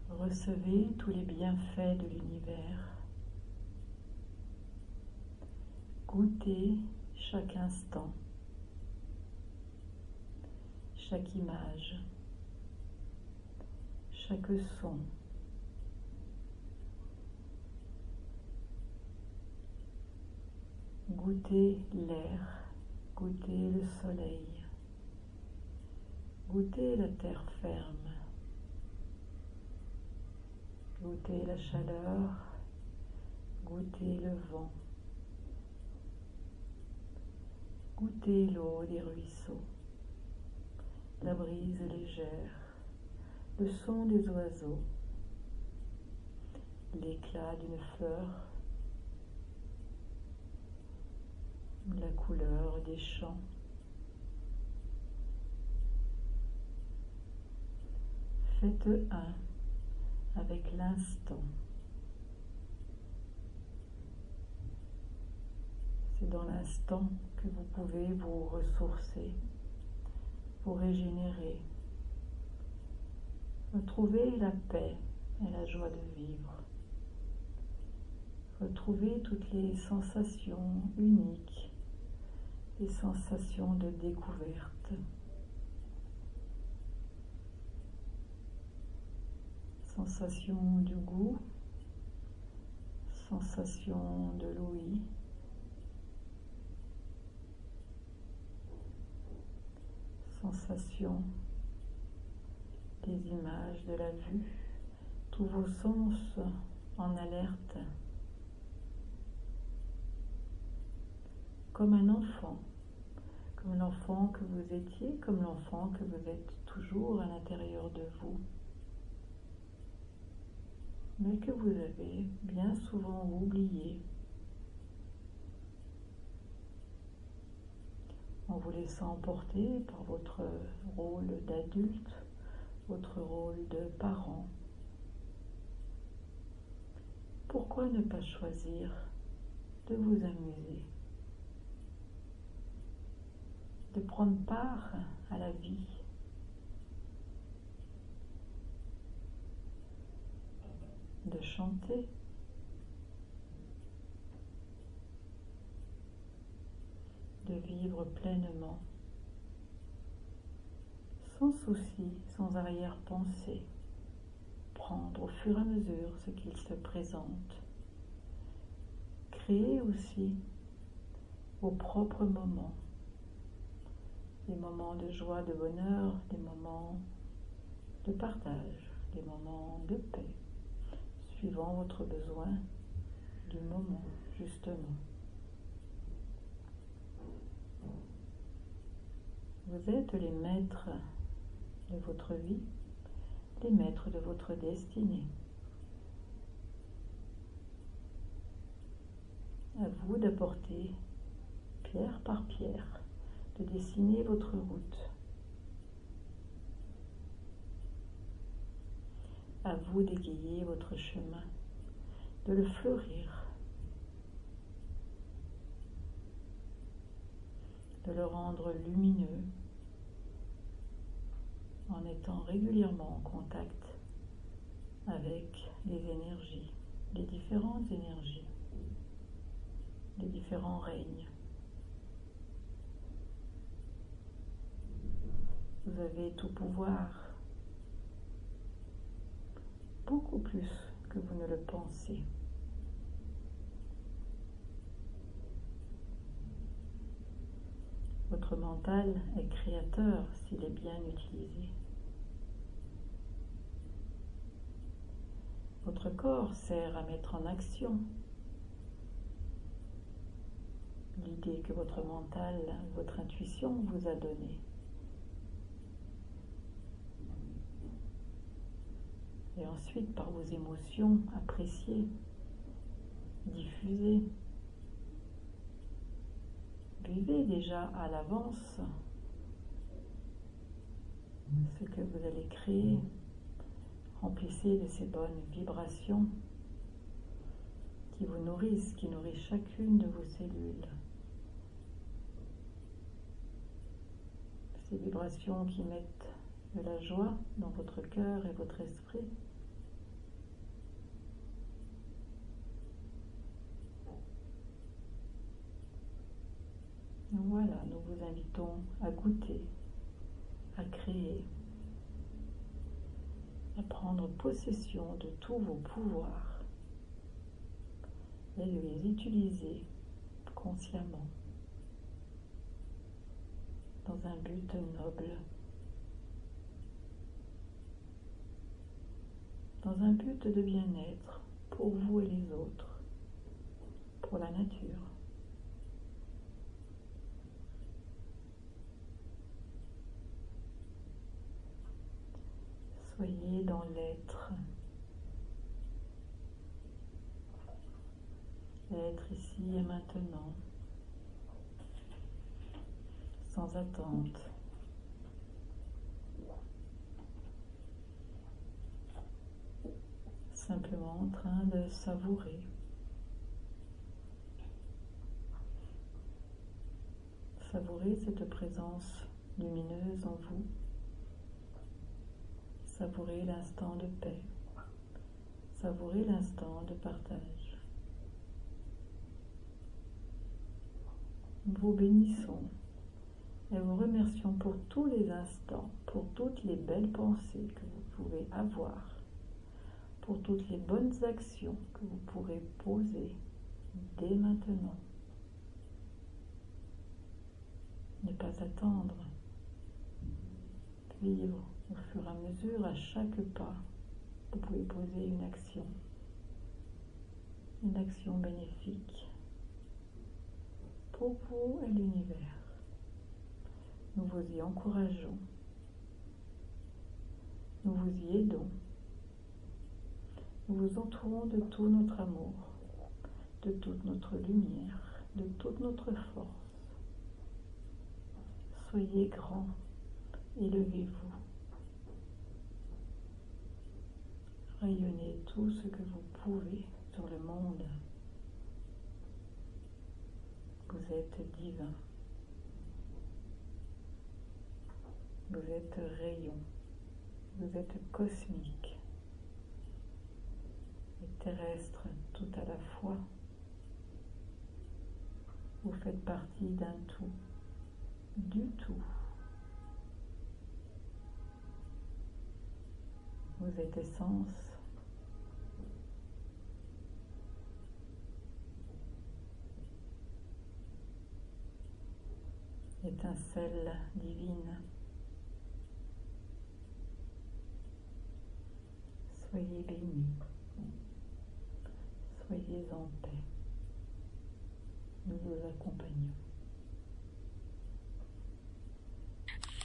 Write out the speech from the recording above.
Recevez tous les bienfaits de l'univers. Goûtez chaque instant, chaque image, chaque son. Goûtez l'air, goûtez le soleil, goûtez la terre ferme, goûtez la chaleur, goûtez le vent, goûtez l'eau des ruisseaux, la brise légère, le son des oiseaux, l'éclat d'une fleur, la couleur des champs. Faites un avec l'instant. C'est dans l'instant que vous pouvez vous ressourcer, vous régénérer, retrouver la paix et la joie de vivre, retrouver toutes les sensations uniques, les sensations de découverte, sensation du goût, sensation de l'ouïe, sensation des images, de la vue, tous vos sens en alerte, comme un enfant, comme l'enfant que vous étiez, comme l'enfant que vous êtes toujours à l'intérieur de vous, mais que vous avez bien souvent oublié, en vous laissant emporter par votre rôle d'adulte, votre rôle de parent. Pourquoi ne pas choisir de vous amuser, de prendre part à la vie, de chanter, de vivre pleinement, sans souci, sans arrière-pensée, prendre au fur et à mesure ce qu'il se présente, créer aussi vos propres moments, des moments de joie, de bonheur, des moments de partage, des moments de paix, suivant votre besoin du moment, justement. Vous êtes les maîtres de votre vie, les maîtres de votre destinée. À vous d'apporter, pierre par pierre, de dessiner votre route. À vous d'égayer votre chemin, de le fleurir, de le rendre lumineux, en étant régulièrement en contact avec les énergies, les différentes énergies, les différents règnes. Vous avez tout pouvoir, beaucoup plus que vous ne le pensez. Votre mental est créateur s'il est bien utilisé. Votre corps sert à mettre en action l'idée que votre mental, votre intuition vous a donnée. Et ensuite, par vos émotions, appréciées, diffusées. Vivez déjà à l'avance ce que vous allez créer. Remplissez de ces bonnes vibrations qui vous nourrissent, qui nourrissent chacune de vos cellules. Ces vibrations qui mettent de la joie dans votre cœur et votre esprit, Voilà, nous vous invitons à goûter, à créer, à prendre possession de tous vos pouvoirs et de les utiliser consciemment dans un but noble, dans un but de bien-être pour vous et les autres, pour la nature. Soyez dans l'être, l'être ici et maintenant, sans attente. Simplement en train de savourer. Savourer cette présence lumineuse en vous. Savourer l'instant de paix. Savourer l'instant de partage. Nous vous bénissons et vous remercions pour tous les instants, pour toutes les belles pensées que vous pouvez avoir, pour toutes les bonnes actions que vous pourrez poser dès maintenant. Ne pas attendre, vivre au fur et à mesure, à chaque pas, vous pouvez poser une action bénéfique pour vous et l'univers. Nous vous y encourageons, nous vous y aidons, nous vous entourons de tout notre amour, de toute notre lumière, de toute notre force. Soyez grands, élevez-vous. Rayonnez tout ce que vous pouvez sur le monde. Vous êtes divin. Vous êtes rayon. Vous êtes cosmique et terrestre tout à la fois. Vous faites partie d'un tout, du tout. Vous êtes essence. Étincelle divine. Soyez bénis. Soyez en paix. Nous vous accompagnons.